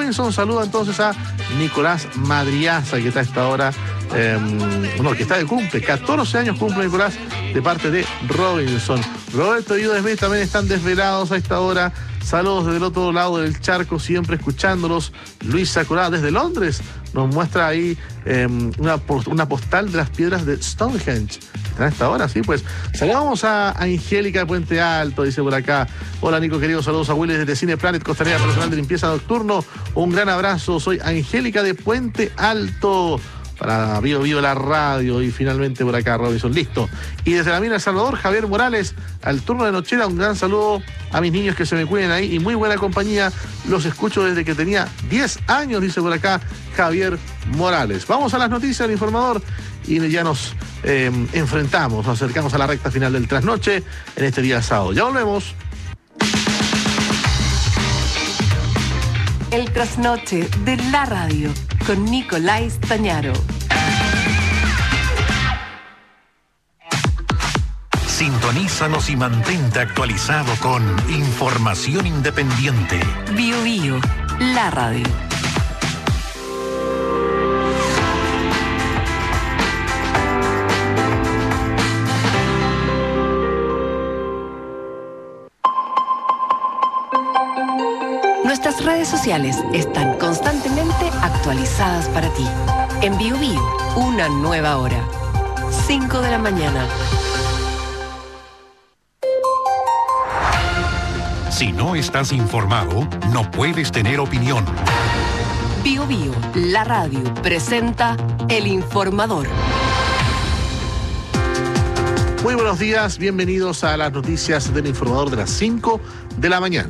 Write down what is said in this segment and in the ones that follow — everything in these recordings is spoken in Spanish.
Robinson saluda entonces a Nicolás Madriaza, que está a esta hora, que está de cumple, 14 años cumple Nicolás, de parte de Robinson. Roberto y Smith también están desvelados a esta hora. Saludos desde el otro lado del charco, siempre escuchándolos. Luis Sakurá desde Londres nos muestra ahí una postal de las piedras de Stonehenge. ¿Están a esta hora? Sí, pues. Saludamos a Angélica de Puente Alto, dice por acá. Hola, Nico, querido. Saludos a Willy desde Cine Planet, Costanera Personal de Limpieza Nocturno. Un gran abrazo. Soy Angélica de Puente Alto. Para Vivo la radio, y finalmente por acá Robinson, listo. Y desde la mina El Salvador, Javier Morales, al turno de nochera, un gran saludo a mis niños que se me cuiden ahí, y muy buena compañía, los escucho desde que tenía 10 años, dice por acá Javier Morales. Vamos a las noticias del informador, y ya nos nos acercamos a la recta final del trasnoche en este día sábado. Ya volvemos. El trasnoche de la radio con Nicolás Tañaro. Sintonízanos y mantente actualizado con información independiente. Bio, la radio. Nuestras redes sociales están constantemente actualizadas para ti. En Bio, una nueva hora. 5 de la mañana. Si no estás informado, no puedes tener opinión. Bio, la radio, presenta El Informador. Muy buenos días, bienvenidos a las noticias del Informador de las 5 de la mañana.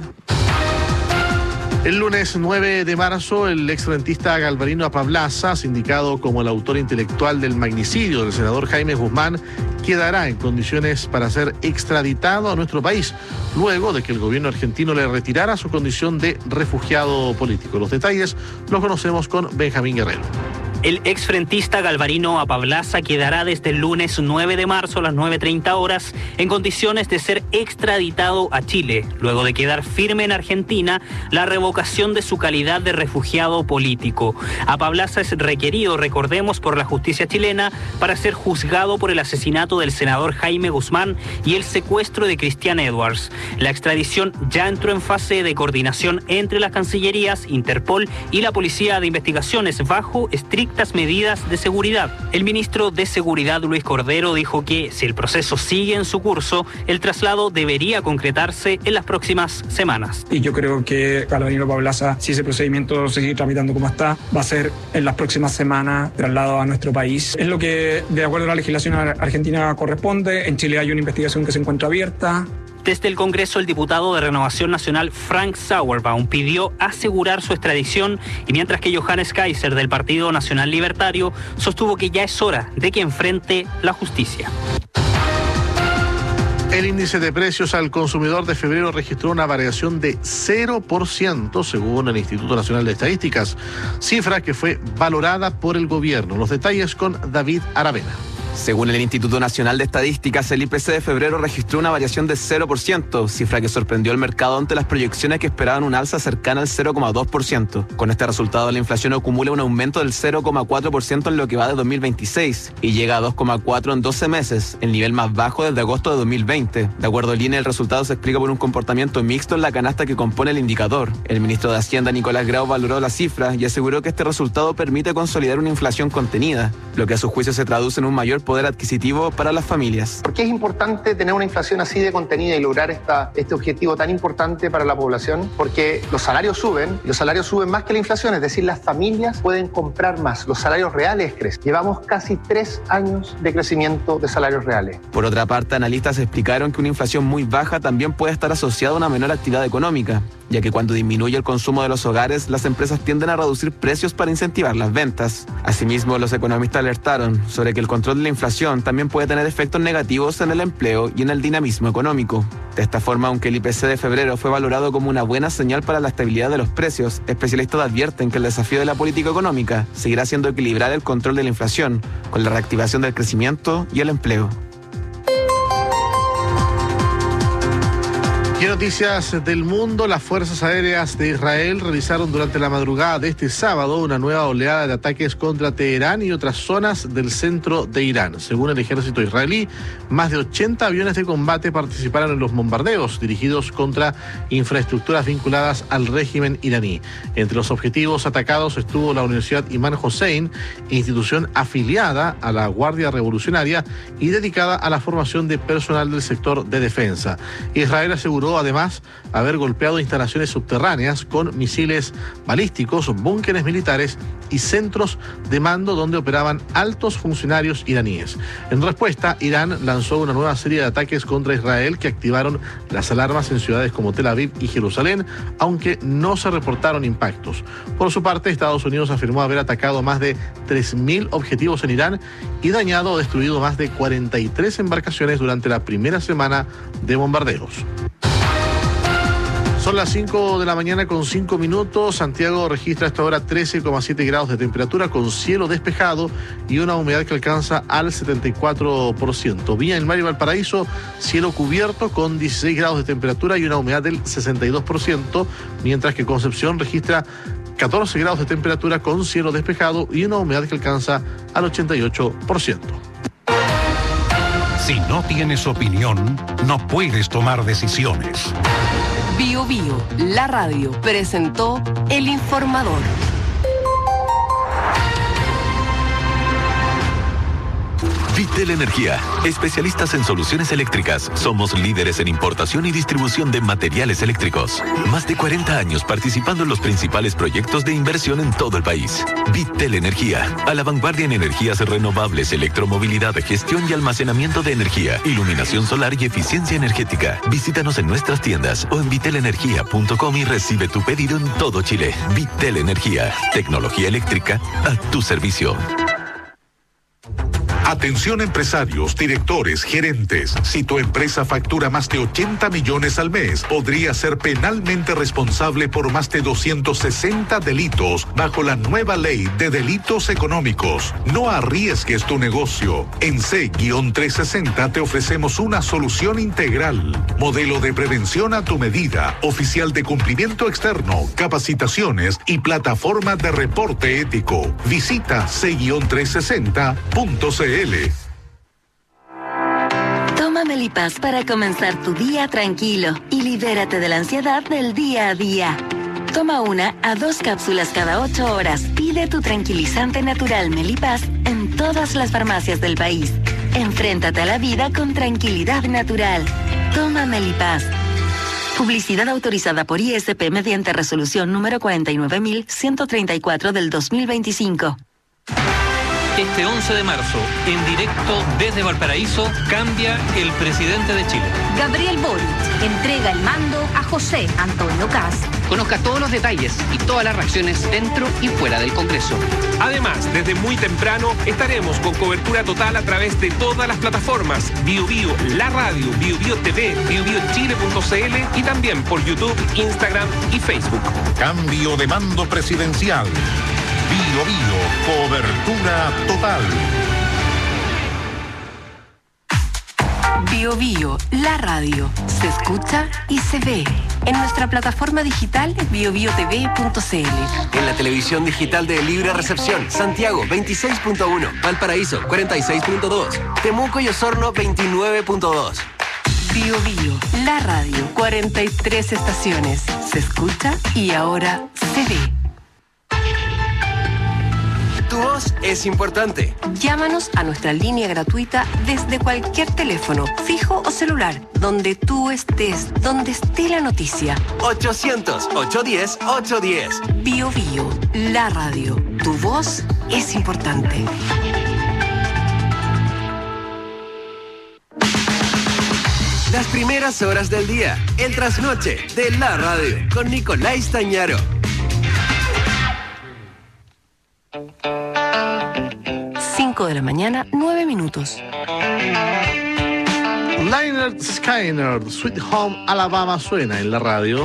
El lunes 9 de marzo, el exrentista Galvarino Apablaza, sindicado como el autor intelectual del magnicidio del senador Jaime Guzmán, quedará en condiciones para ser extraditado a nuestro país, luego de que el gobierno argentino le retirara su condición de refugiado político. Los detalles los conocemos con Benjamín Guerrero. El exfrentista Galvarino Apablaza quedará desde el lunes 9 de marzo a las 9:30 horas en condiciones de ser extraditado a Chile, luego de quedar firme en Argentina la revocación de su calidad de refugiado político. Apablaza es requerido, recordemos, por la justicia chilena para ser juzgado por el asesinato del senador Jaime Guzmán y el secuestro de Christian Edwards. La extradición ya entró en fase de coordinación entre las cancillerías, Interpol y la Policía de Investigaciones bajo estrictas medidas de seguridad. El ministro de Seguridad, Luis Cordero, dijo que si el proceso sigue en su curso, el traslado debería concretarse en las próximas semanas. Y yo creo que Galvarino Apablaza, si ese procedimiento se sigue tramitando como está, va a ser en las próximas semanas traslado a nuestro país. Es lo que, de acuerdo a la legislación argentina, corresponde. En Chile hay una investigación que se encuentra abierta. Desde el Congreso, el diputado de Renovación Nacional, Frank Sauerbaum, pidió asegurar su extradición, y mientras que Johannes Kaiser, del Partido Nacional Libertario, sostuvo que ya es hora de que enfrente la justicia. El índice de precios al consumidor de febrero registró una variación de 0%, según el Instituto Nacional de Estadísticas, cifra que fue valorada por el gobierno. Los detalles con David Aravena. Según el Instituto Nacional de Estadísticas, el IPC de febrero registró una variación de 0%, cifra que sorprendió al mercado ante las proyecciones que esperaban un alza cercana al 0,2%. Con este resultado, la inflación acumula un aumento del 0,4% en lo que va de 2026 y llega a 2,4% en 12 meses, el nivel más bajo desde agosto de 2020. De acuerdo al INE, el resultado se explica por un comportamiento mixto en la canasta que compone el indicador. El ministro de Hacienda, Nicolás Grau, valoró la cifra y aseguró que este resultado permite consolidar una inflación contenida, lo que a su juicio se traduce en un mayor poder adquisitivo para las familias. ¿Por qué es importante tener una inflación así de contenida y lograr este objetivo tan importante para la población? Porque los salarios suben más que la inflación, es decir, las familias pueden comprar más, los salarios reales crecen. Llevamos casi 3 años de crecimiento de salarios reales. Por otra parte, analistas explicaron que una inflación muy baja también puede estar asociada a una menor actividad económica, ya que cuando disminuye el consumo de los hogares, las empresas tienden a reducir precios para incentivar las ventas. Asimismo, los economistas alertaron sobre que el control de la inflación también puede tener efectos negativos en el empleo y en el dinamismo económico. De esta forma, aunque el IPC de febrero fue valorado como una buena señal para la estabilidad de los precios, especialistas advierten que el desafío de la política económica seguirá siendo equilibrar el control de la inflación con la reactivación del crecimiento y el empleo. Y en noticias del mundo, las Fuerzas Aéreas de Israel realizaron durante la madrugada de este sábado una nueva oleada de ataques contra Teherán y otras zonas del centro de Irán. Según el ejército israelí, más de 80 aviones de combate participaron en los bombardeos dirigidos contra infraestructuras vinculadas al régimen iraní. Entre los objetivos atacados estuvo la Universidad Imam Hossein, institución afiliada a la Guardia Revolucionaria y dedicada a la formación de personal del sector de defensa. Israel aseguró además haber golpeado instalaciones subterráneas con misiles balísticos, búnkeres militares y centros de mando donde operaban altos funcionarios iraníes. En respuesta, Irán lanzó una nueva serie de ataques contra Israel que activaron las alarmas en ciudades como Tel Aviv y Jerusalén, aunque no se reportaron impactos. Por su parte, Estados Unidos afirmó haber atacado más de 3.000 objetivos en Irán y dañado o destruido más de 43 embarcaciones durante la primera semana de bombardeos. Son las 5 de la mañana con 5 minutos. Santiago registra hasta ahora 13,7 grados de temperatura con cielo despejado y una humedad que alcanza al 74%. Villa del Mar y Valparaíso, cielo cubierto con 16 grados de temperatura y una humedad del 62%, mientras que Concepción registra 14 grados de temperatura con cielo despejado y una humedad que alcanza al 88%. Si no tienes opinión, no puedes tomar decisiones. Bio Bio, la radio, presentó El Informador. Vitel Energía, especialistas en soluciones eléctricas. Somos líderes en importación y distribución de materiales eléctricos. Más de 40 años participando en los principales proyectos de inversión en todo el país. Vitel Energía, a la vanguardia en energías renovables, electromovilidad, gestión y almacenamiento de energía, iluminación solar y eficiencia energética. Visítanos en nuestras tiendas o en vitelenergia.com y recibe tu pedido en todo Chile. Vitel Energía, tecnología eléctrica a tu servicio. Atención empresarios, directores, gerentes. Si tu empresa factura más de 80 millones al mes, podría ser penalmente responsable por más de 260 delitos bajo la nueva ley de delitos económicos. No arriesgues tu negocio. En C-360 te ofrecemos una solución integral. Modelo de prevención a tu medida, oficial de cumplimiento externo, capacitaciones y plataforma de reporte ético. Visita C-360.cl. Toma Melipaz para comenzar tu día tranquilo y libérate de la ansiedad del día a día. Toma 1 a 2 cápsulas cada 8 horas. Pide tu tranquilizante natural Melipaz en todas las farmacias del país. Enfréntate a la vida con tranquilidad natural. Toma Melipaz. Publicidad autorizada por ISP mediante resolución número 49.134 del 2025. Este 11 de marzo, en directo desde Valparaíso, cambia el presidente de Chile. Gabriel Boric entrega el mando a José Antonio Kast. Conozca todos los detalles y todas las reacciones dentro y fuera del Congreso. Además, desde muy temprano estaremos con cobertura total a través de todas las plataformas: Bio Bio, la radio, Bio Bio TV, biobiochile.cl y también por YouTube, Instagram y Facebook. Cambio de mando presidencial. Bio Bio, cobertura total. Bio Bio, la radio, se escucha y se ve en nuestra plataforma digital biobiotv.cl. En la televisión digital de Libre Recepción, Santiago 26.1, Valparaíso 46.2, Temuco y Osorno 29.2. Bio Bio, la radio, 43 estaciones, se escucha y ahora se ve. Tu voz es importante. Llámanos a nuestra línea gratuita desde cualquier teléfono, fijo o celular, donde tú estés, donde esté la noticia. 800-810-810. Bio Bio, la radio. Tu voz es importante. Las primeras horas del día, el trasnoche de la radio, con Nicolás Tañaro. 5 de la mañana, 9 minutos. Lynyrd Skynyrd, Sweet Home Alabama suena en la radio.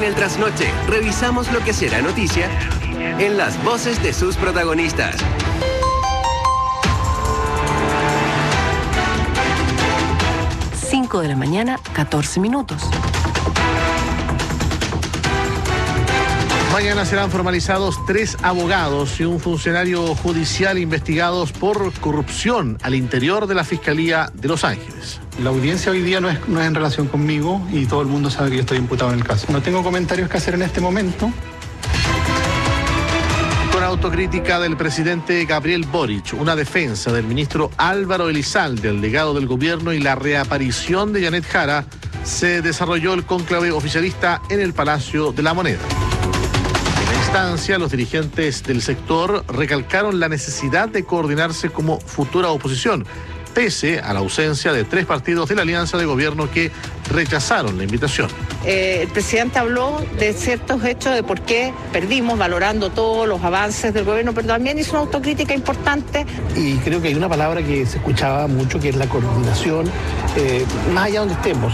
En el Trasnoche, revisamos lo que será noticia en las voces de sus protagonistas. 5 de la mañana, 14 minutos. Mañana serán formalizados 3 abogados y un funcionario judicial investigados por corrupción al interior de la Fiscalía de Los Ángeles. La audiencia hoy día no es en relación conmigo y todo el mundo sabe que yo estoy imputado en el caso. No tengo comentarios que hacer en este momento. Con autocrítica del presidente Gabriel Boric, una defensa del ministro Álvaro Elizalde, el legado del gobierno y la reaparición de Janet Jara, se desarrolló el cónclave oficialista en el Palacio de la Moneda. En la instancia, los dirigentes del sector recalcaron la necesidad de coordinarse como futura oposición, pese a la ausencia de 3 partidos de la alianza de gobierno que rechazaron la invitación. El presidente habló de ciertos hechos de por qué perdimos, valorando todos los avances del gobierno, pero también hizo una autocrítica importante. Y creo que hay una palabra que se escuchaba mucho, que es la coordinación, más allá donde estemos.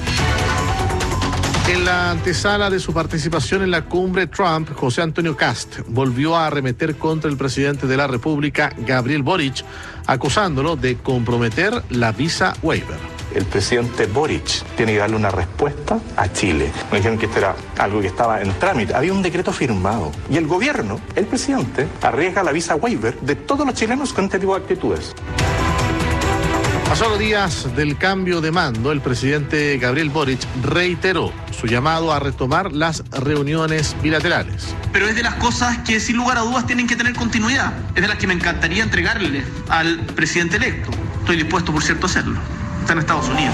En la antesala de su participación en la cumbre Trump, José Antonio Kast volvió a arremeter contra el presidente de la República, Gabriel Boric, acusándolo de comprometer la visa waiver. El presidente Boric tiene que darle una respuesta a Chile. Me dijeron que esto era algo que estaba en trámite. Había un decreto firmado. Y el gobierno, el presidente, arriesga la visa waiver de todos los chilenos con este tipo de actitudes. A solo días del cambio de mando, el presidente Gabriel Boric reiteró su llamado a retomar las reuniones bilaterales. Pero es de las cosas que sin lugar a dudas tienen que tener continuidad. Es de las que me encantaría entregarle al presidente electo. Estoy dispuesto, por cierto, a hacerlo. Está en Estados Unidos.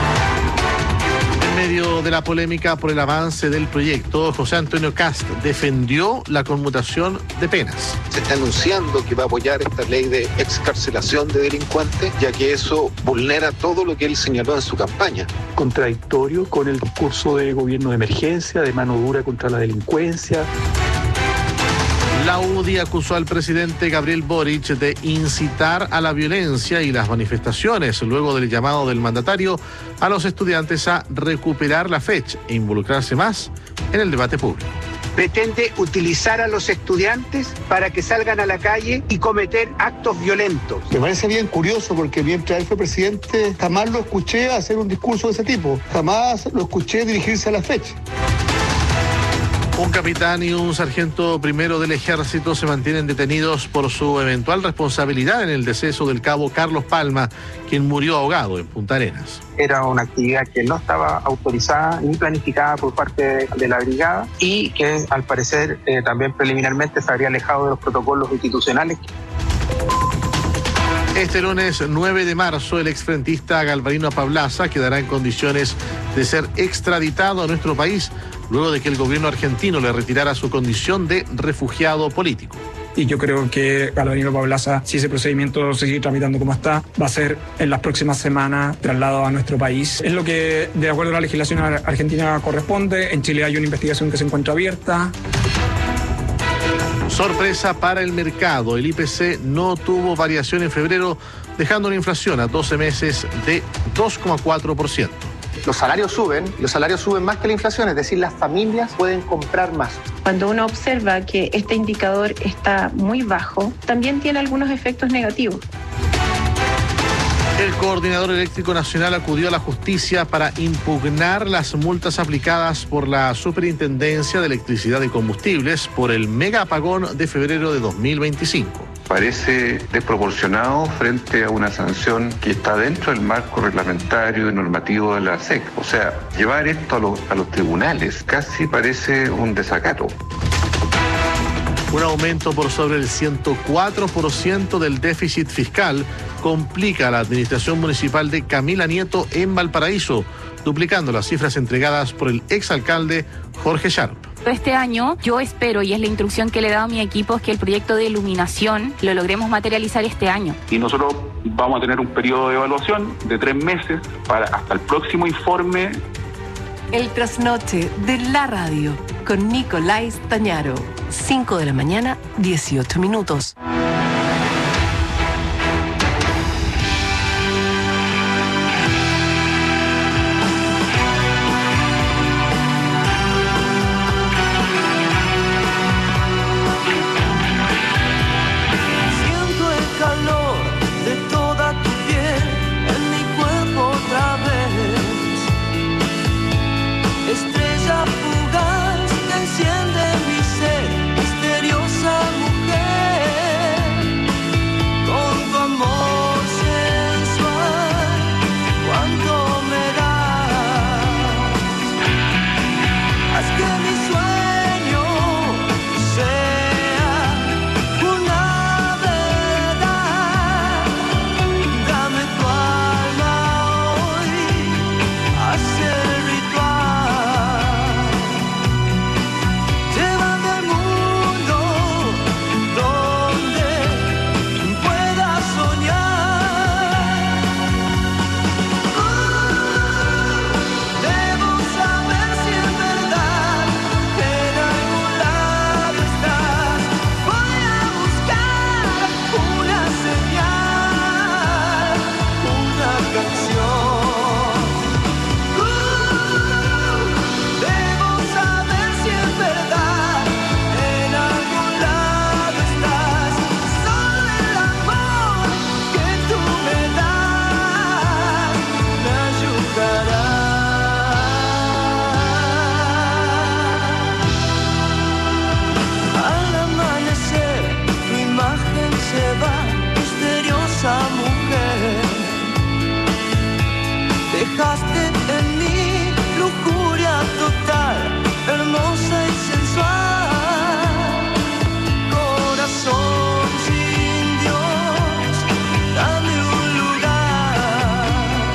En medio de la polémica por el avance del proyecto, José Antonio Kast defendió la conmutación de penas. Se está anunciando que va a apoyar esta ley de excarcelación de delincuentes, ya que eso vulnera todo lo que él señaló en su campaña. Contradictorio con el discurso de gobierno de emergencia, de mano dura contra la delincuencia. La UDI acusó al presidente Gabriel Boric de incitar a la violencia y las manifestaciones luego del llamado del mandatario a los estudiantes a recuperar la fecha e involucrarse más en el debate público. Pretende utilizar a los estudiantes para que salgan a la calle y cometer actos violentos. Me parece bien curioso porque mientras él fue presidente jamás lo escuché hacer un discurso de ese tipo, jamás lo escuché dirigirse a la fecha. Un capitán y un sargento primero del ejército se mantienen detenidos por su eventual responsabilidad en el deceso del cabo Carlos Palma, quien murió ahogado en Punta Arenas. Era una actividad que no estaba autorizada ni planificada por parte de la brigada y que al parecer también preliminarmente se habría alejado de los protocolos institucionales. Este lunes 9 de marzo, el exfrentista Galvarino Pablaza quedará en condiciones de ser extraditado a nuestro país luego de que el gobierno argentino le retirara su condición de refugiado político. Y yo creo que Galvarino Pablaza, si ese procedimiento se sigue tramitando como está, va a ser en las próximas semanas trasladado a nuestro país. Es lo que, de acuerdo a la legislación argentina, corresponde. En Chile hay una investigación que se encuentra abierta. Sorpresa para el mercado. El IPC no tuvo variación en febrero, dejando una inflación a 12 meses de 2,4%. Los salarios suben más que la inflación, es decir, las familias pueden comprar más. Cuando uno observa que este indicador está muy bajo, también tiene algunos efectos negativos. El coordinador eléctrico nacional acudió a la justicia para impugnar las multas aplicadas por la Superintendencia de Electricidad y Combustibles por el mega apagón de febrero de 2025. Parece desproporcionado frente a una sanción que está dentro del marco reglamentario y normativo de la SEC. O sea, llevar esto a los tribunales casi parece un desacato. Un aumento por sobre el 104% del déficit fiscal complica a la administración municipal de Camila Nieto en Valparaíso, duplicando las cifras entregadas por el exalcalde Jorge Sharp. Este año yo espero, y es la instrucción que le he dado a mi equipo, es que el proyecto de iluminación lo logremos materializar este año. Y nosotros vamos a tener un periodo de evaluación de 3 meses para hasta el próximo informe. El trasnoche de la radio con Nicolás Tañaro. 5 de la mañana, 18 minutos. Dejaste en mí lujuria total, hermosa y sensual. Corazón sin Dios, dame un lugar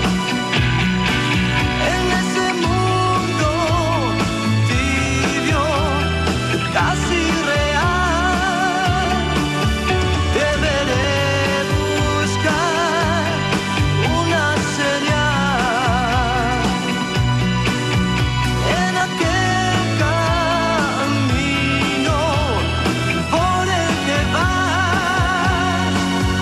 en ese mundo tibio, casi real. Deberé buscar una señal en aquel camino por el que vas.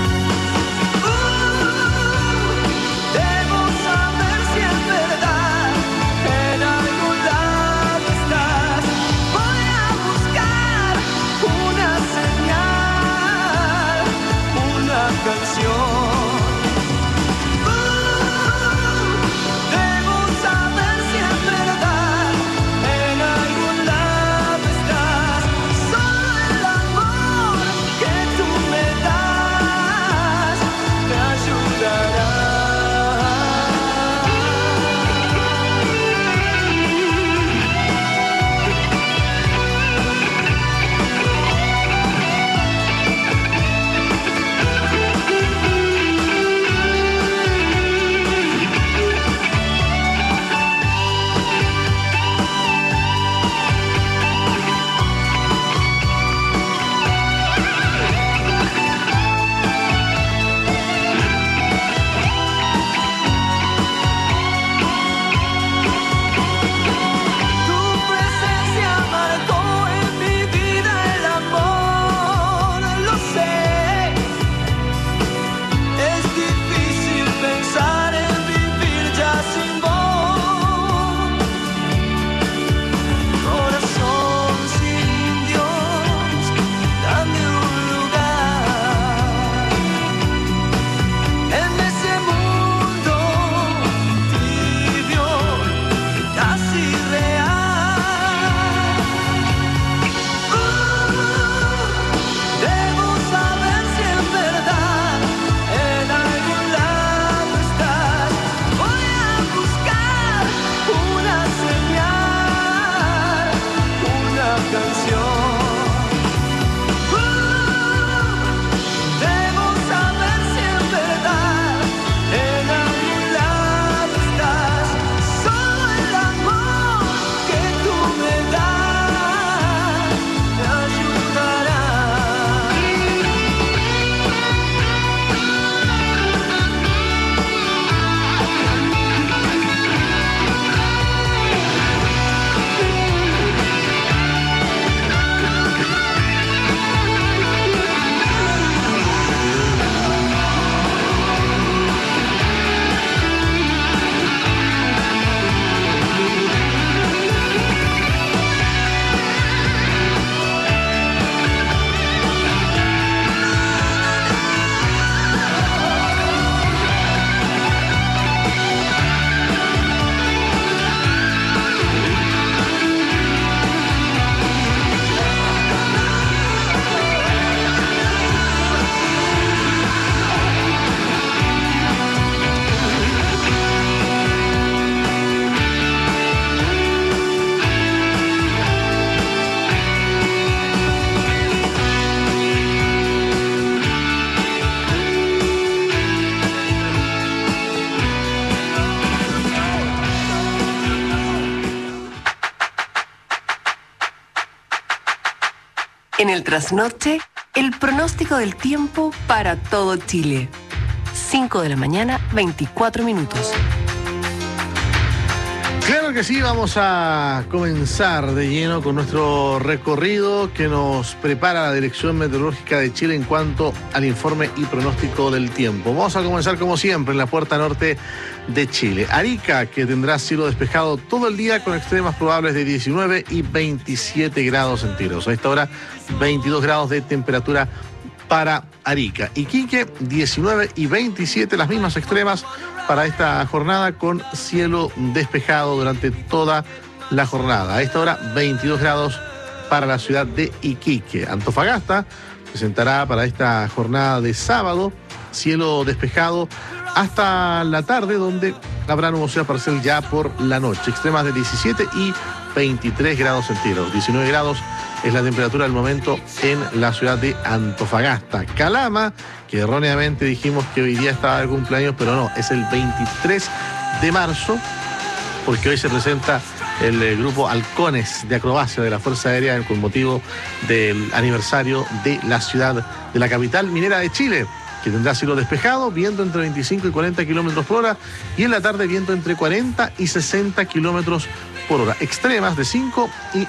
Debo saber si es verdad, en algún lado estás. Voy a buscar una señal, una canción. Debo saber si es verdad, en algún lado estás. Solo el amor que tú me das me ayudará. Tu presencia marcó en mi vida el amor, lo sé. Es difícil pensar en vivir ya sin vos. Corazón sin Dios, dame un lugar en ese mundo tibio, casi real. Debo saber si es verdad, en algún lado estás. Voy a buscar una señal, una canción. Debo saber si es verdad, en algún lado estás. Solo el amor que tú me das me ayudará. En el trasnoche, el pronóstico del tiempo para todo Chile. 5 de la mañana, 24 minutos. Claro que sí, vamos a comenzar de lleno con nuestro recorrido que nos prepara la Dirección Meteorológica de Chile en cuanto al informe y pronóstico del tiempo. Vamos a comenzar como siempre en la puerta norte de Chile. Arica, que tendrá cielo despejado todo el día con extremas probables de 19 y 27 grados centígrados. A esta hora, 22 grados de temperatura para Arica. Iquique, 19 y 27, las mismas extremas para esta jornada con cielo despejado durante toda la jornada. A esta hora, 22 grados para la ciudad de Iquique. Antofagasta presentará para esta jornada de sábado cielo despejado hasta la tarde, donde habrá nubosidad parcial ya por la noche. Extremas de 17 y 23 grados centígrados. 19 grados es la temperatura del momento en la ciudad de Antofagasta. Calama, que erróneamente dijimos que hoy día estaba de cumpleaños, pero no, es el 23 de marzo, porque hoy se presenta el grupo Halcones de Acrobacia de la Fuerza Aérea con motivo del aniversario de la ciudad, de la capital minera de Chile, que tendrá cielo despejado, viento entre 25 y 40 kilómetros por hora, y en la tarde viento entre 40 y 60 kilómetros por hora. Extremas de 5 y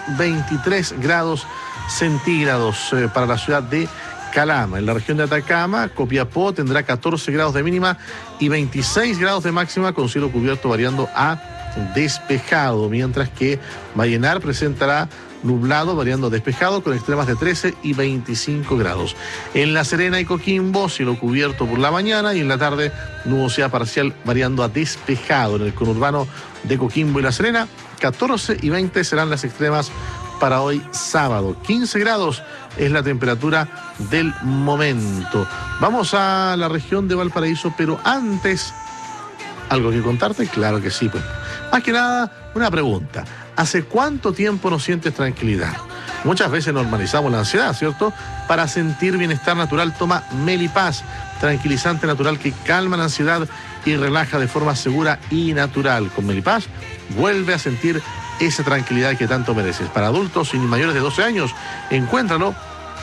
23 grados centígrados para la ciudad de Calama. En la región de Atacama, Copiapó tendrá 14 grados de mínima y 26 grados de máxima, con cielo cubierto variando a despejado, mientras que Vallenar presentará nublado variando a despejado con extremas de 13 y 25 grados. En La Serena y Coquimbo, cielo cubierto por la mañana y en la tarde nubosidad parcial variando a despejado. En el conurbano de Coquimbo y La Serena, 14 y 20 serán las extremas para hoy sábado. 15 grados es la temperatura del momento. Vamos a la región de Valparaíso, pero antes, ¿algo que contarte? Claro que sí, pues. Más que nada, una pregunta. ¿Hace cuánto tiempo no sientes tranquilidad? Muchas veces normalizamos la ansiedad, ¿cierto? Para sentir bienestar natural, toma Melipaz, tranquilizante natural que calma la ansiedad y relaja de forma segura y natural. Con Melipaz, vuelve a sentir esa tranquilidad que tanto mereces. Para adultos y mayores de 12 años, encuéntralo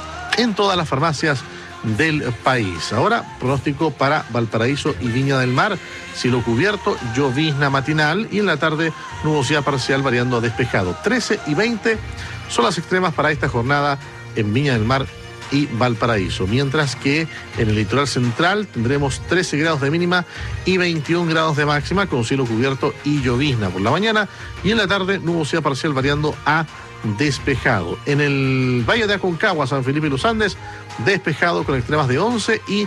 en todas las farmacias del país. Ahora, pronóstico para Valparaíso y Viña del Mar: cielo cubierto, llovizna matinal y en la tarde nubosidad parcial variando a despejado. 13 y 20 son las extremas para esta jornada en Viña del Mar y Valparaíso, mientras que en el litoral central tendremos 13 grados de mínima y 21 grados de máxima, con cielo cubierto y llovizna por la mañana y en la tarde nubosidad parcial variando a despejado. En el Valle de Aconcagua, San Felipe y Los Andes, despejado con extremas de 11 y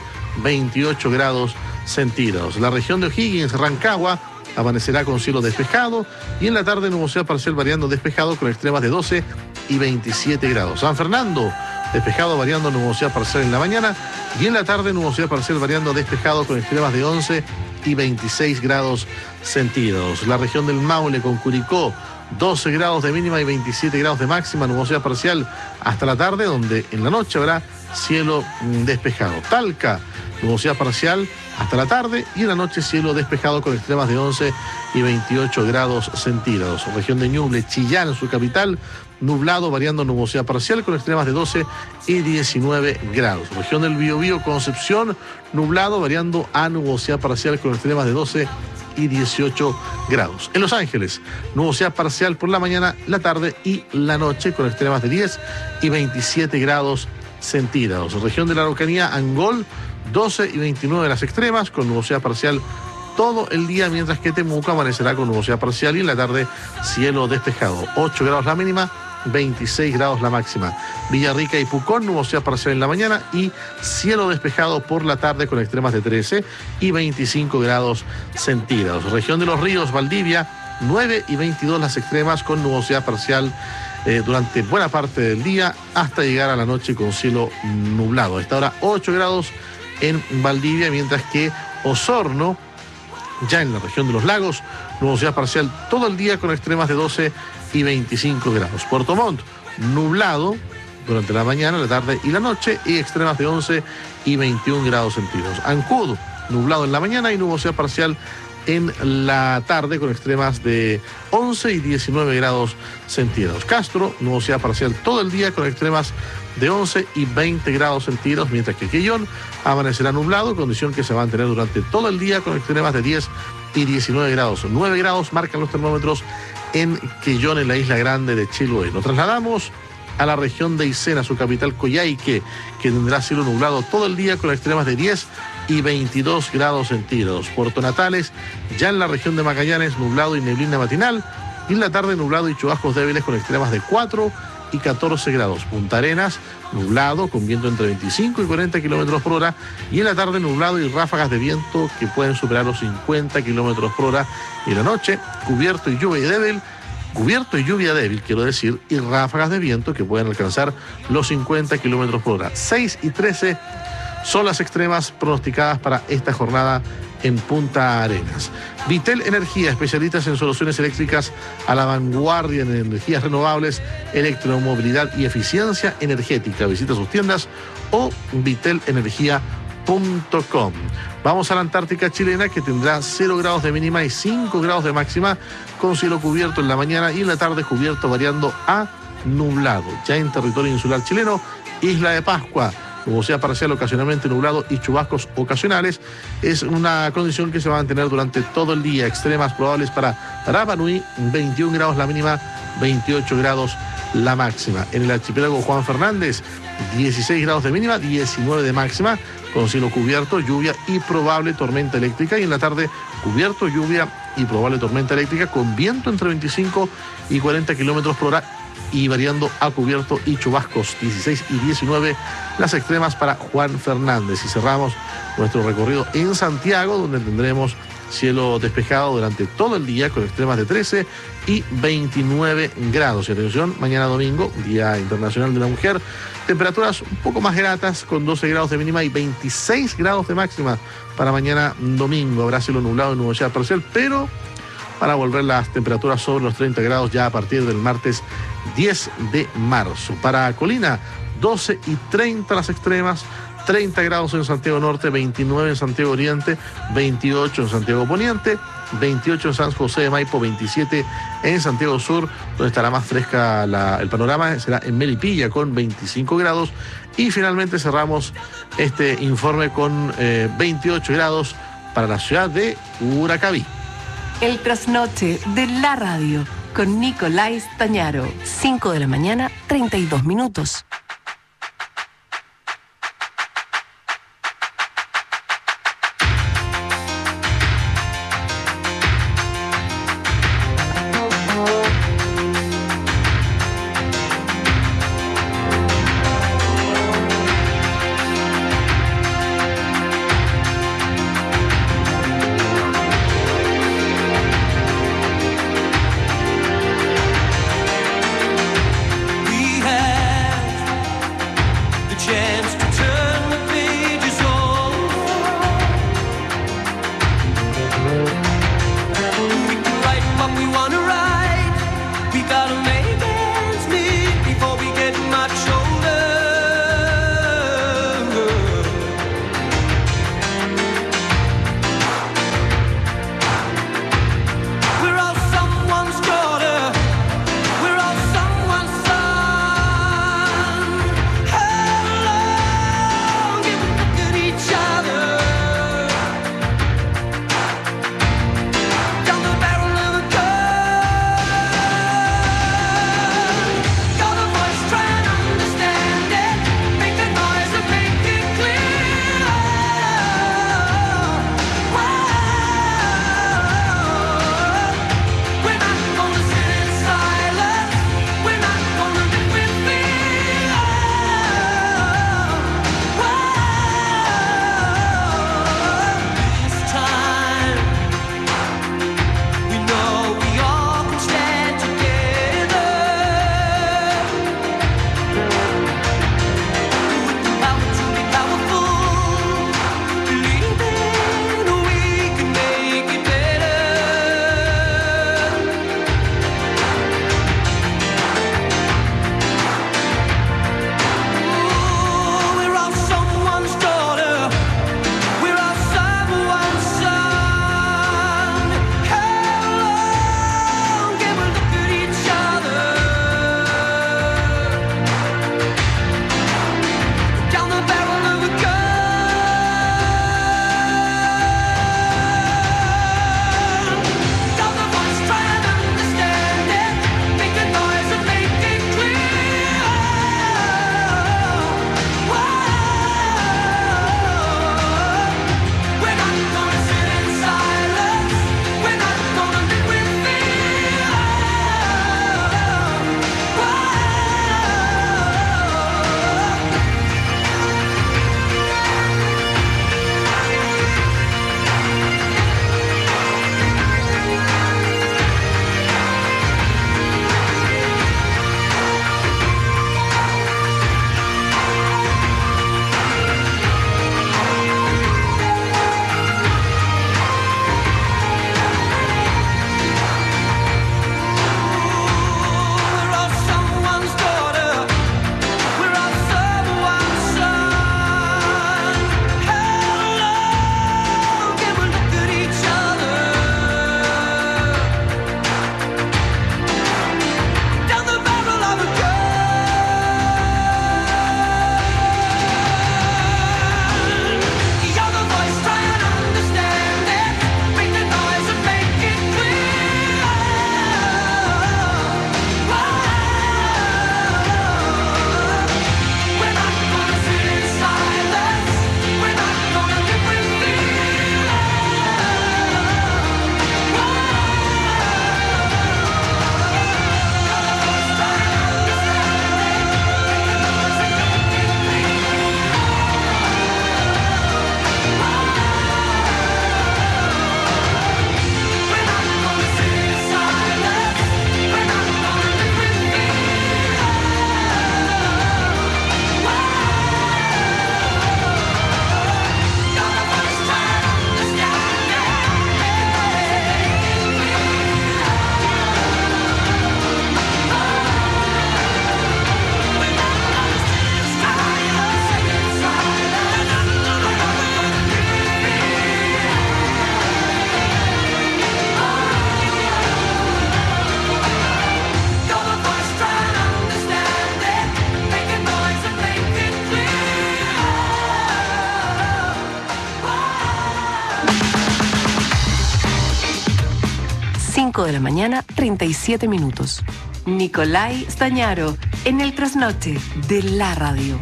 28 grados centígrados. La región de O'Higgins, Rancagua, amanecerá con cielo despejado y en la tarde nubosidad parcial variando despejado con extremas de 12 y 27 grados. San Fernando, despejado variando nubosidad parcial en la mañana y en la tarde nubosidad parcial variando despejado con extremas de 11 y 26 grados centígrados. La región del Maule con Curicó, 12 grados de mínima y 27 grados de máxima, nubosidad parcial hasta la tarde, donde en la noche habrá cielo despejado. Talca, nubosidad parcial hasta la tarde y en la noche cielo despejado con extremas de 11 y 28 grados centígrados. Región de Ñuble, Chillán, su capital, nublado variando nubosidad parcial con extremas de 12 y 19 grados. Región del Biobío, Concepción, nublado variando a nubosidad parcial con extremas de 12 y 18 grados. En Los Ángeles, nubosidad parcial por la mañana, la tarde y la noche con extremas de 10 y 27 grados centígrados. Región de la Araucanía, Angol, 12 y 29 las extremas con nubosidad parcial todo el día, mientras que Temuco amanecerá con nubosidad parcial y en la tarde cielo despejado. 8 grados la mínima, 26 grados la máxima. Villarrica y Pucón, nubosidad parcial en la mañana y cielo despejado por la tarde con extremas de 13 y 25 grados centígrados. Región de los Ríos, Valdivia, 9 y 22 las extremas con nubosidad parcial durante buena parte del día hasta llegar a la noche con cielo nublado. A esta hora 8 grados en Valdivia, mientras que Osorno, ya en la región de los lagos, nubosidad parcial todo el día con extremas de 12 y 25 grados. Puerto Montt, nublado durante la mañana, la tarde y la noche y extremas de 11 y 21 grados centígrados. Ancud, nublado en la mañana y nubosidad parcial en la tarde con extremas de 11 y 19 grados centígrados. Castro, nubosidad parcial todo el día con extremas de 11 y 20 grados centígrados, mientras que Quellón amanecerá nublado, condición que se va a mantener durante todo el día con extremas de 10 y 19 grados. 9 grados marcan los termómetros en Quellón, en la isla grande de Chiloé. Nos trasladamos a la región de Aysén, su capital Coyhaique, que tendrá cielo nublado todo el día con extremas de 10 y 22 grados centígrados. Puerto Natales, ya en la región de Magallanes, nublado y neblina matinal, y en la tarde nublado y chubascos débiles con extremas de 4 y 14 grados. Punta Arenas, nublado con viento entre 25 y 40 kilómetros por hora, y en la tarde nublado y ráfagas de viento que pueden superar los 50 kilómetros por hora. Y en la noche, cubierto y lluvia débil, quiero decir, y ráfagas de viento que pueden alcanzar los 50 kilómetros por hora. 6 y 13 son las extremas pronosticadas para esta jornada en Punta Arenas. Vitel Energía, especialistas en soluciones eléctricas a la vanguardia en energías renovables, electromovilidad y eficiencia energética. Visita sus tiendas o vitelenergia.com. Vamos a la Antártica chilena, que tendrá 0 grados de mínima y 5 grados de máxima, con cielo cubierto en la mañana y en la tarde cubierto variando a nublado. Ya en territorio insular chileno, Isla de Pascua, nubosidad parcial ocasionalmente nublado y chubascos ocasionales. Es una condición que se va a mantener durante todo el día. Extremas probables para Rapa Nui, 21 grados la mínima, 28 grados la máxima. En el archipiélago Juan Fernández, 16 grados de mínima, 19 de máxima, con cielo cubierto, lluvia y probable tormenta eléctrica. Y en la tarde, cubierto, lluvia y probable tormenta eléctrica, con viento entre 25 y 40 kilómetros por hora y variando a cubierto y chubascos, 16 y 19 las extremas para Juan Fernández. Y cerramos nuestro recorrido en Santiago, donde tendremos cielo despejado durante todo el día, con extremas de 13 y 29 grados. Y atención, mañana domingo, Día Internacional de la Mujer, temperaturas un poco más gratas, con 12 grados de mínima y 26 grados de máxima para mañana domingo. Habrá cielo nublado y nubosidad parcial, pero para volver las temperaturas sobre los 30 grados ya a partir del martes 10 de marzo. Para Colina, 12 y 30 las extremas, 30 grados en Santiago Norte, 29 en Santiago Oriente, 28 en Santiago Poniente, 28 en San José de Maipo, 27 en Santiago Sur, donde estará más fresca el panorama, será en Melipilla con 25 grados. Y finalmente cerramos este informe con 28 grados para la ciudad de Curacaví. El trasnoche de la radio con Nicolás Tañaro. 5 de la mañana, 32 minutos. We have 5 de la mañana, 37 minutos. Nicolai Stañaro, en el trasnoche de la radio.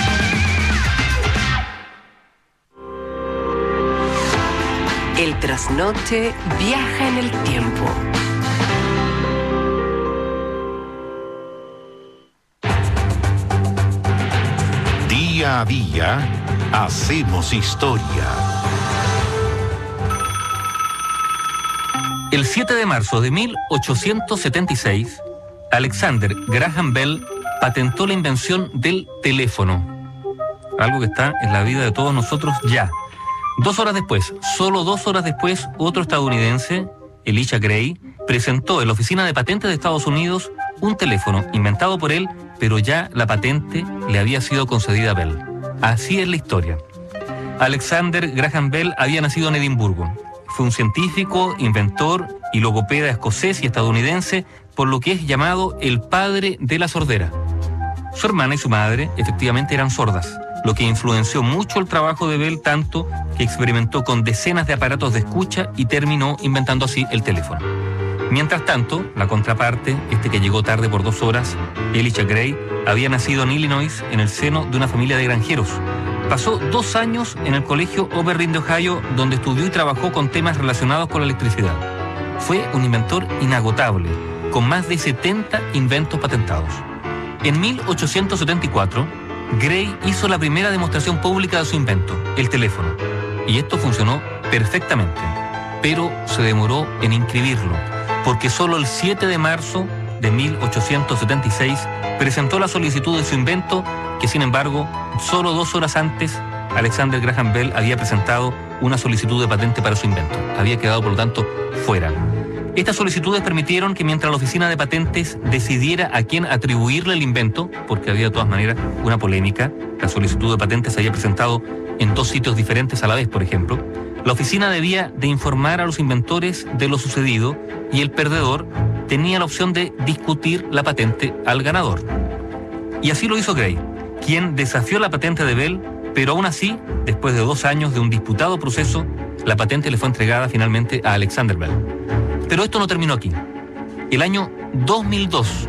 El trasnoche viaja en el tiempo. Día a día, hacemos historia. El 7 de marzo de 1876, Alexander Graham Bell patentó la invención del teléfono. Algo que está en la vida de todos nosotros ya. 2 horas después, solo 2 horas después, otro estadounidense, Elisha Gray, presentó en la Oficina de Patentes de Estados Unidos un teléfono inventado por él, pero ya la patente le había sido concedida a Bell. Así es la historia. Alexander Graham Bell había nacido en Edimburgo. Fue un científico, inventor y logopeda escocés y estadounidense, por lo que es llamado el padre de la sordera. Su hermana y su madre efectivamente eran sordas, lo que influenció mucho el trabajo de Bell, tanto que experimentó con decenas de aparatos de escucha y terminó inventando así el teléfono. Mientras tanto, la contraparte, que llegó tarde por 2 horas, Elisha Gray, había nacido en Illinois en el seno de una familia de granjeros. Pasó 2 años en el colegio Oberlin de Ohio, donde estudió y trabajó con temas relacionados con la electricidad. Fue un inventor inagotable, con más de 70 inventos patentados. En 1874, Gray hizo la primera demostración pública de su invento, el teléfono. Y esto funcionó perfectamente, pero se demoró en inscribirlo, porque solo el 7 de marzo de 1876 presentó la solicitud de su invento, que sin embargo, solo 2 horas antes, Alexander Graham Bell había presentado una solicitud de patente para su invento. Había quedado, por lo tanto, fuera. Estas solicitudes permitieron que mientras la oficina de patentes decidiera a quién atribuirle el invento, porque había de todas maneras una polémica, la solicitud de patentes se había presentado en 2 sitios diferentes a la vez, por ejemplo, la oficina debía de informar a los inventores de lo sucedido y el perdedor tenía la opción de discutir la patente al ganador. Y así lo hizo Gray, quien desafió la patente de Bell, pero aún así, después de 2 años de un disputado proceso, la patente le fue entregada finalmente a Alexander Bell. Pero esto no terminó aquí. El año 2002,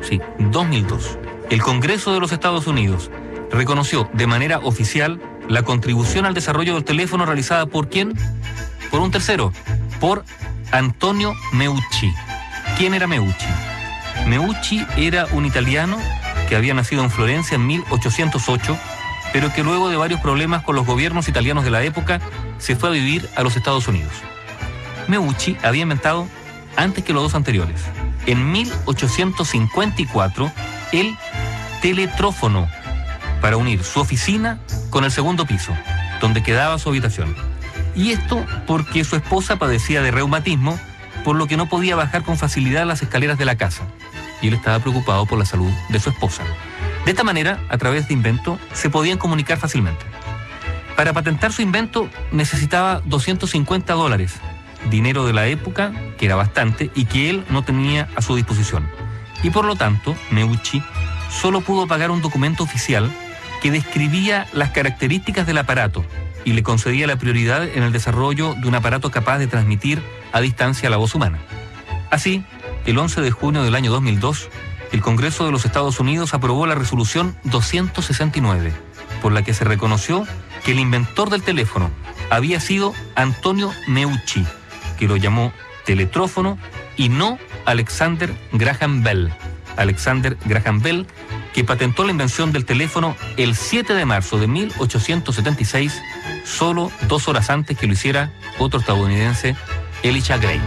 el Congreso de los Estados Unidos reconoció de manera oficial la contribución al desarrollo del teléfono realizada por ¿quién? Por un tercero, por Antonio Meucci. ¿Quién era Meucci? Meucci era un italiano que había nacido en Florencia en 1808, pero que luego de varios problemas con los gobiernos italianos de la época se fue a vivir a los Estados Unidos. Meucci había inventado, antes que los 2 anteriores, en 1854, el teletrófono, para unir su oficina con el 2º piso, donde quedaba su habitación. Y esto porque su esposa padecía de reumatismo, por lo que no podía bajar con facilidad las escaleras de la casa. Y él estaba preocupado por la salud de su esposa. De esta manera, a través de invento, se podían comunicar fácilmente. Para patentar su invento necesitaba $250, dinero de la época, que era bastante, y que él no tenía a su disposición. Y por lo tanto, Meucci solo pudo pagar un documento oficial que describía las características del aparato y le concedía la prioridad en el desarrollo de un aparato capaz de transmitir a distancia la voz humana. Así, el 11 de junio del año 2002, el Congreso de los Estados Unidos aprobó la resolución 269, por la que se reconoció que el inventor del teléfono había sido Antonio Meucci, que lo llamó teletrófono, y no Alexander Graham Bell. Alexander Graham Bell, que patentó la invención del teléfono el 7 de marzo de 1876, solo 2 horas antes que lo hiciera otro estadounidense, Elisha Gray.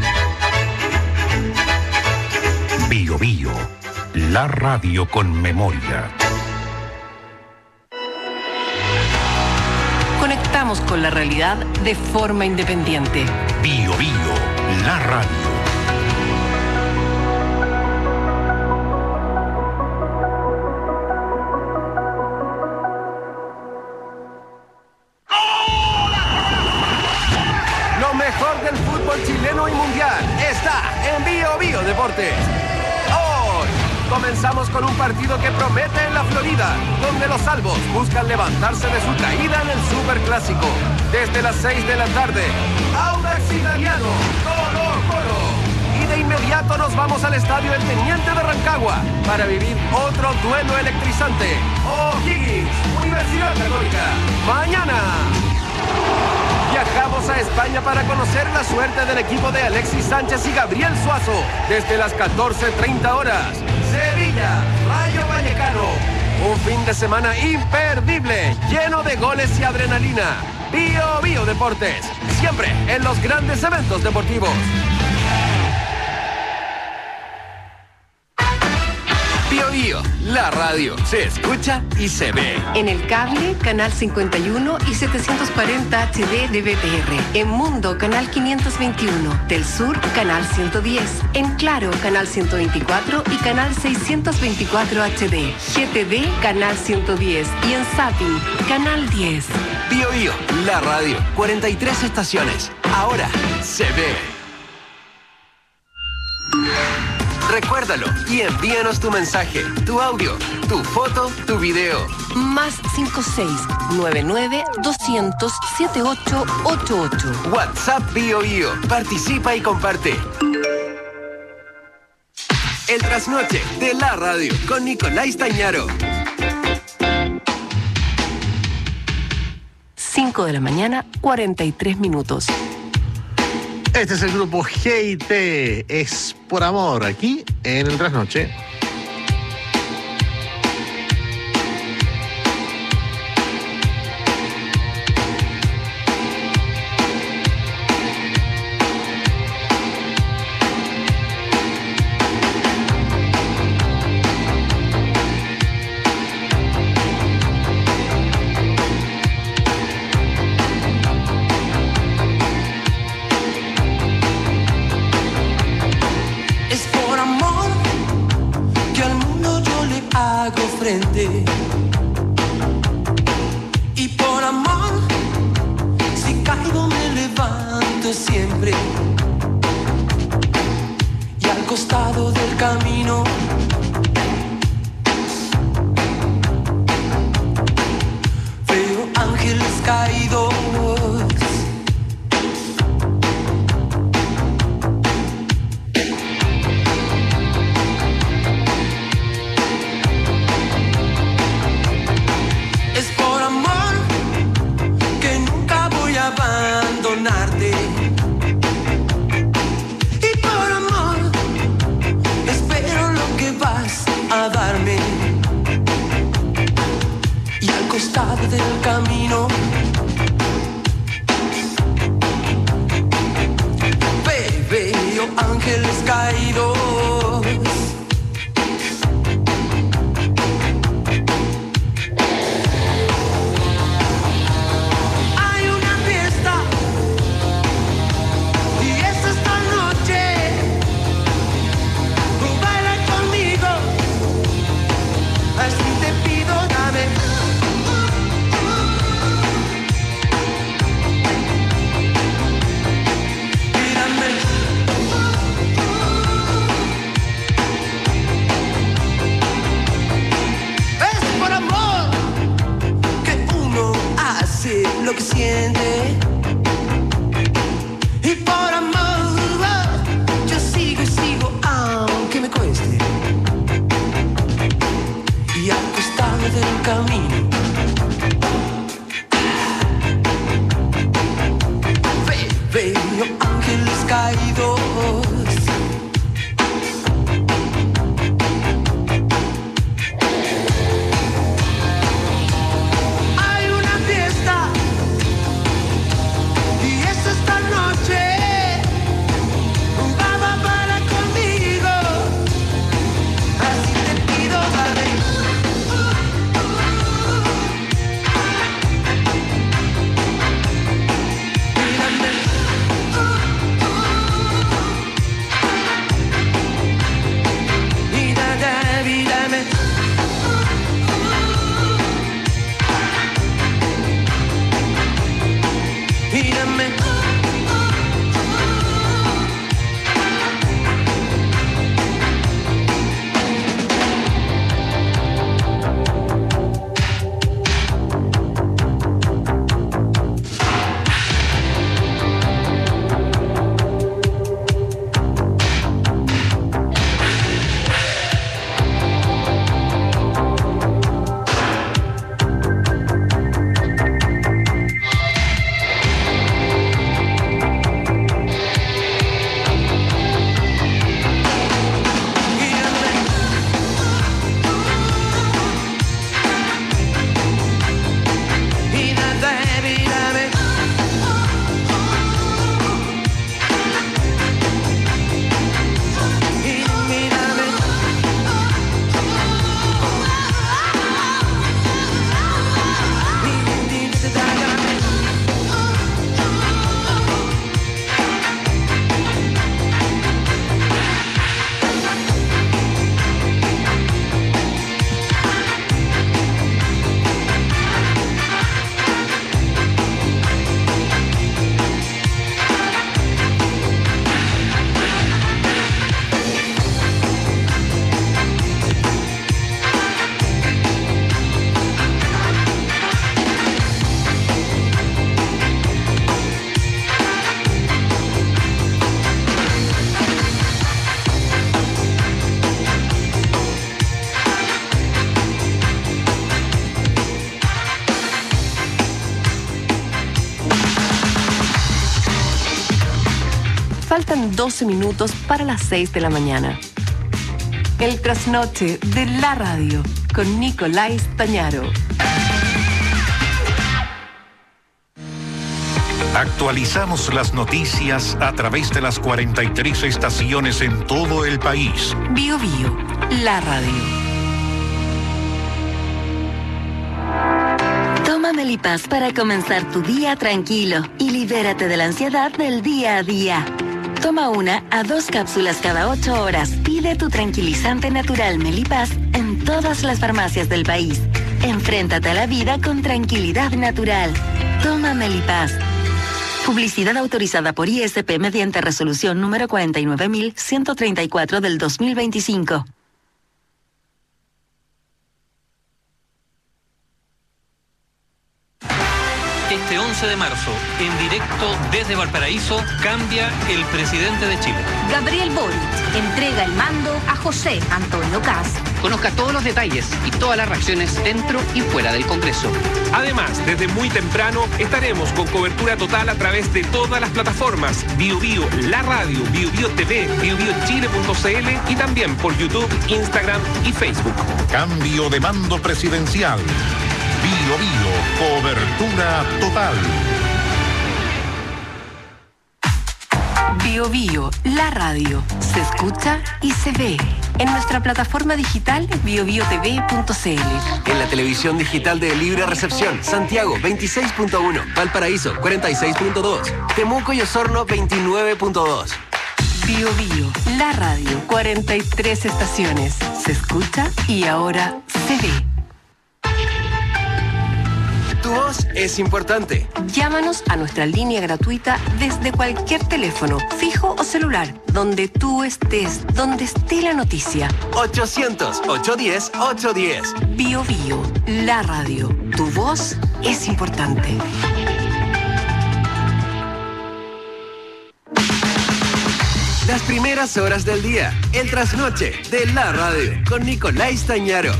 Bio Bio, la radio con memoria. Conectamos con la realidad de forma independiente. Bio Bio, la radio. Lo mejor del fútbol chileno y mundial está en Bio Bio Deportes. Hoy comenzamos con un partido que promete en la Florida, donde los albos buscan levantarse de su caída en el Superclásico. Desde las 6 de la tarde, Audax Italiano, Colo Colo. Y de inmediato Vamos al estadio El Teniente de Rancagua para vivir otro duelo electrizante. O'Higgins, Universidad Católica. Mañana viajamos a España para conocer la suerte del equipo de Alexis Sánchez y Gabriel Suazo desde las 14:30 horas. Sevilla, Rayo Vallecano. Un fin de semana imperdible, lleno de goles y adrenalina. Bío Bío Deportes, siempre en los grandes eventos deportivos. Bío Bío, la radio se escucha y se ve. En el cable, canal 51 y 740 HD de BTR. En Mundo, canal 521. Del Sur, canal 110. En Claro, canal 124 y canal 624 HD. GTD, canal 110. Y en Zapping, canal 10. Bío Bío, la radio, 43 estaciones. Ahora se ve. Recuérdalo y envíanos tu mensaje, tu audio, tu foto, tu video. Más 56-99-200-7888. WhatsApp Bío Bío. Participa y comparte. El trasnoche de la radio con Nicolás Tañaro. 5 de la mañana, 43 minutos. Este es el grupo GIT, es por amor, aquí en el Trasnoche. Y por amor, si caigo me levanto siempre. Y al costado del camino veo ángeles caídos. Abandonarte. Y por amor espero lo que vas a darme. Y al costado del camino veo ángeles caídos. Lo que siente. Y por amor yo sigo y sigo aunque me cueste. Y al costado del camino veo ángeles caídos. Faltan 12 minutos para las 6 de la mañana. El trasnoche de la radio con Nicolás Tañaro. Actualizamos las noticias a través de las 43 estaciones en todo el país. Bio Bio, la radio. Toma Melipaz para comenzar tu día tranquilo y libérate de la ansiedad del día a día. Toma 1 a 2 cápsulas cada 8 horas. Pide tu tranquilizante natural Melipaz en todas las farmacias del país. Enfréntate a la vida con tranquilidad natural. Toma Melipaz. Publicidad autorizada por ISP mediante resolución número 49.134 del 2025. Este 11 de marzo, en directo desde Valparaíso, cambia el presidente de Chile. Gabriel Boric entrega el mando a José Antonio Kast. Conozca todos los detalles y todas las reacciones dentro y fuera del Congreso. Además, desde muy temprano estaremos con cobertura total a través de todas las plataformas: Bio Bio, la radio, Bio Bio TV, biobiochile.cl y también por YouTube, Instagram y Facebook. Cambio de mando presidencial. Bio Bio, cobertura total. Bio Bio, la radio, se escucha y se ve en nuestra plataforma digital biobiotv.cl. En la televisión digital de Libre Recepción, Santiago 26.1, Valparaíso 46.2, Temuco y Osorno 29.2. Bio Bio, la radio, 43 estaciones, se escucha y ahora se ve. Tu voz es importante. Llámanos a nuestra línea gratuita desde cualquier teléfono, fijo o celular, donde tú estés, donde esté la noticia. 800-810-810. Bio Bio, la radio. Tu voz es importante. Las primeras horas del día, el trasnoche de la radio, con Nicolás Tañaro.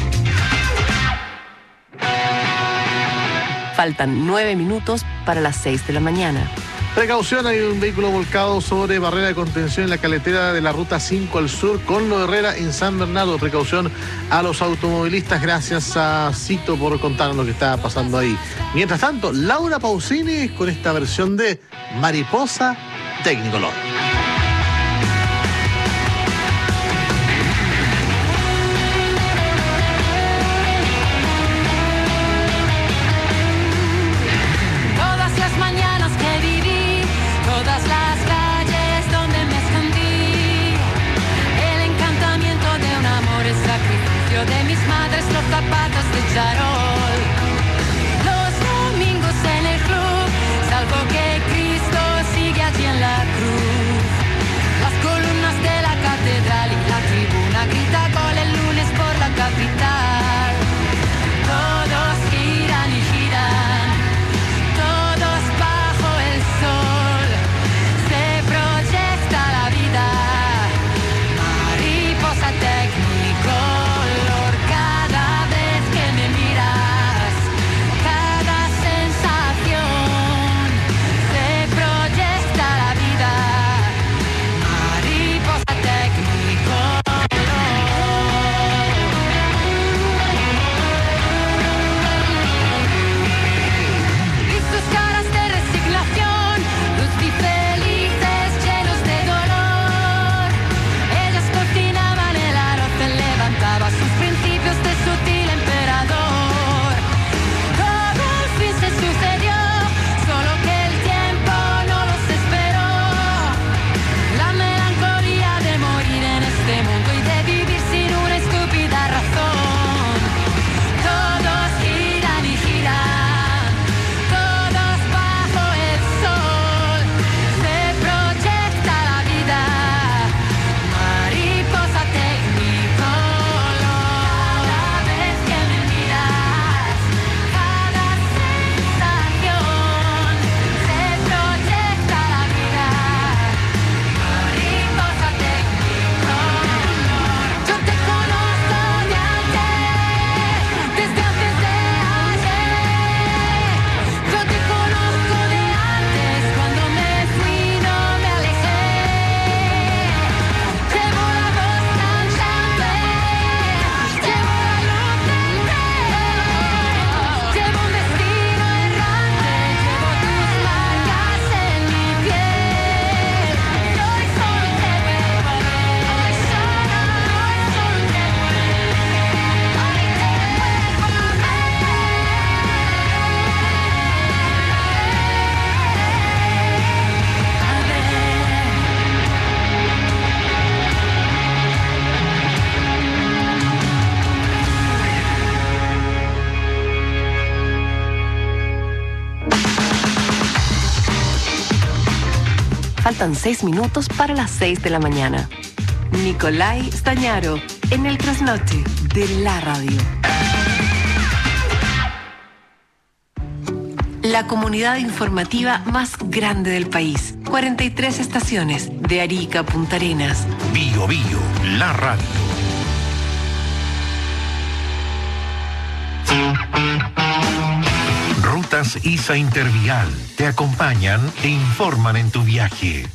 Faltan 9 minutos para las 6 de la mañana. Precaución, hay un vehículo volcado sobre barrera de contención en la carretera de la ruta 5 al sur con Lo Herrera en San Bernardo. Precaución a los automovilistas. Gracias a Cito por contarnos lo que está pasando ahí. Mientras tanto, Laura Pausini con esta versión de Mariposa Technicolor. De mis madres los zapatos de charol, los domingos en el club, salvo que Cristo sigue allí en la cruz. Faltan 6 minutos para las 6 de la mañana. Nicolai Stañaro, en el trasnoche de la radio. La comunidad informativa más grande del país. 43 estaciones, de Arica a Punta Arenas. Bio Bio, la radio. Rutas ISA Intervial te acompañan e informan en tu viaje.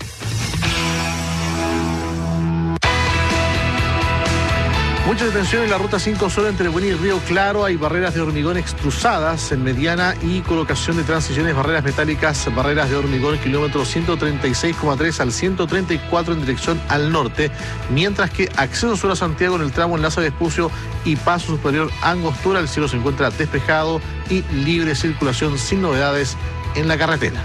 Mucha detención en la ruta 5 Sur entre Buení y Río Claro. Hay barreras de hormigón extrusadas en mediana y colocación de transiciones, barreras metálicas, barreras de hormigón, kilómetro 136,3 al 134 en dirección al norte, mientras que acceso sur a Santiago en el tramo Enlace Vespucio y paso superior Angostura. El cielo se encuentra despejado y libre circulación sin novedades en la carretera.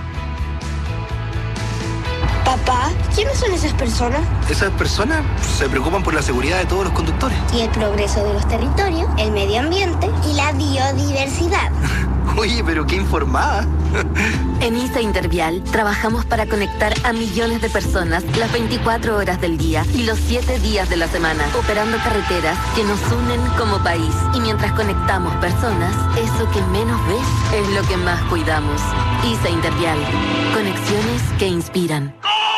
Papá, ¿quiénes son esas personas? Esas personas se preocupan por la seguridad de todos los conductores. Y el progreso de los territorios, el medio ambiente y la biodiversidad. Oye, pero qué informada. En ISA Intervial trabajamos para conectar a millones de personas las 24 horas del día y los 7 días de la semana, operando carreteras que nos unen como país. Y mientras conectamos personas, eso que menos ves es lo que más cuidamos. ISA Intervial, conexiones que inspiran.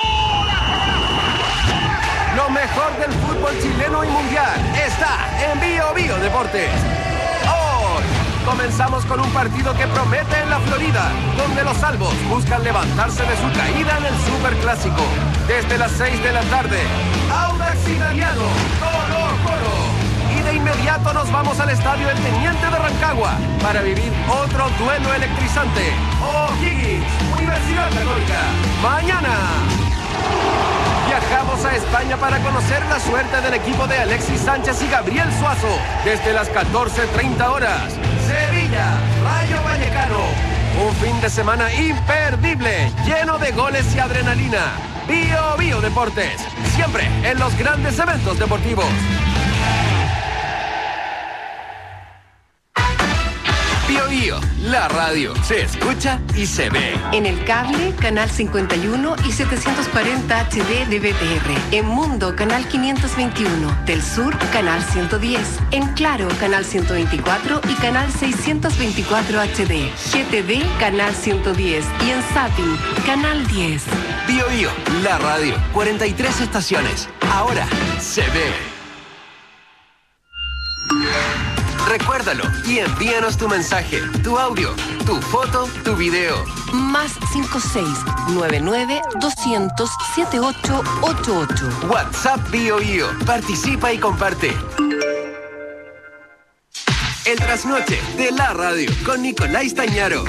Lo mejor del fútbol chileno y mundial está en Bio Bio Deportes. Hoy comenzamos con un partido que promete en la Florida, donde los albos buscan levantarse de su caída en el Superclásico. Desde las 6 de la tarde, Audax Italiano, Colo Colo. Y de inmediato nos vamos al estadio del Teniente de Rancagua para vivir otro duelo electrizante. O'Higgins, Universidad Católica. Mañana viajamos a España para conocer la suerte del equipo de Alexis Sánchez y Gabriel Suazo. Desde las 14:30 horas, Sevilla, Rayo Vallecano. Un fin de semana imperdible, lleno de goles y adrenalina. Bio Bio Deportes, siempre en los grandes eventos deportivos. Bio Bio, la radio, se escucha y se ve. En el cable, canal 51 y 740 HD de BTR. En Mundo, canal 521. Del Sur, canal 110. En Claro, canal 124 y canal 624 HD. GTV, canal 110. Y en Zapping, canal 10. Bio Bio, la radio, 43 estaciones. Ahora se ve. Recuérdalo y envíanos tu mensaje, tu audio, tu foto, tu video. Más 56-99-200-7888. WhatsApp Bio Bio. Participa y comparte. El trasnoche de la radio con Nicolai Stañaro.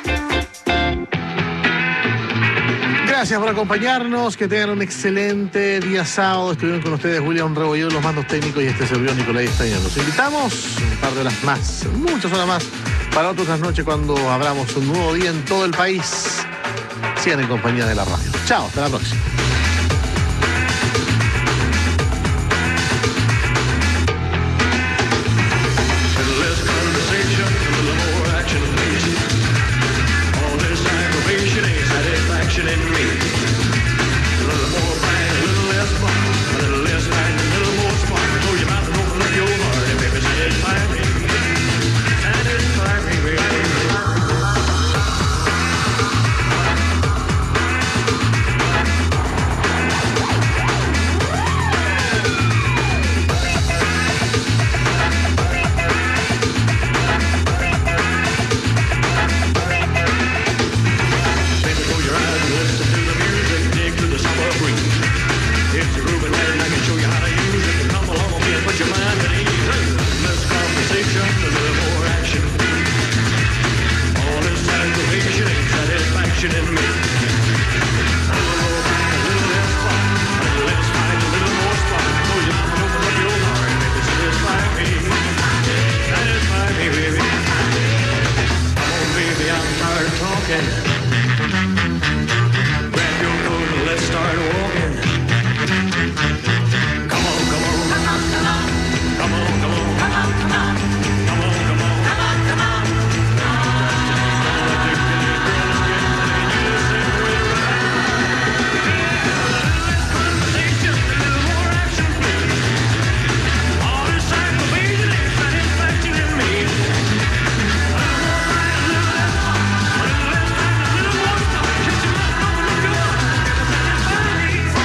Gracias por acompañarnos, que tengan un excelente día sábado. Estuvieron con ustedes William Rebolledo, los mandos técnicos, y este servidor Nicolai Stañaro. Los invitamos un par de horas más, muchas horas más, para otro trasnoche cuando abramos un nuevo día en todo el país. Sigan en compañía de la radio. Chao, hasta la próxima. In me.